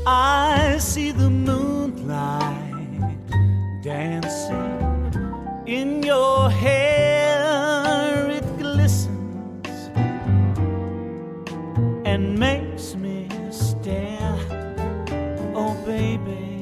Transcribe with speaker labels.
Speaker 1: I see the moonlight dancing in your hair. It glistens and makes me stare. Oh, baby,